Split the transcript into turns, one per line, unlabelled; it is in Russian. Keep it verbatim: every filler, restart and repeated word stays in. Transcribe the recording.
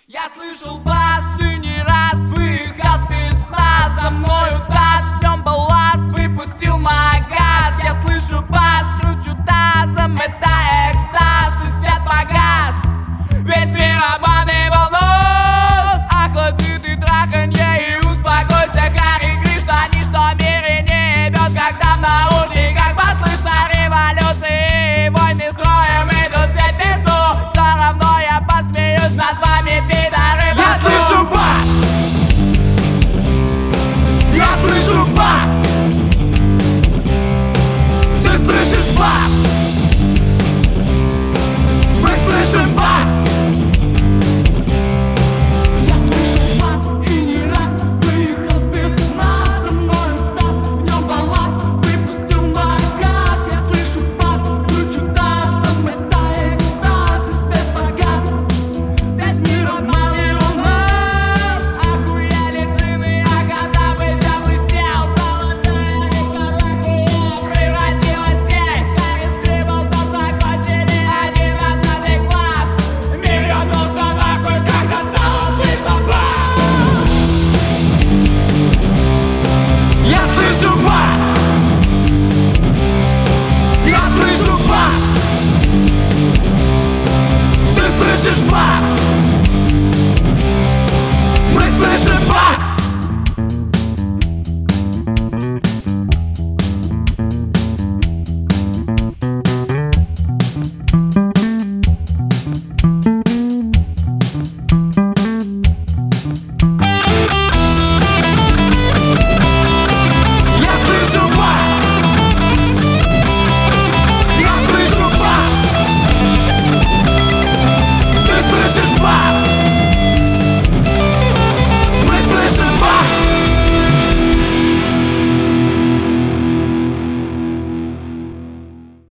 Я слышал бас и не раз выехал спецназ. За мною таз, в нем балласт, выпустил магаз. Я слышу бас, кручу тазом, это экстаз, и свет погас. Весь мир обманут.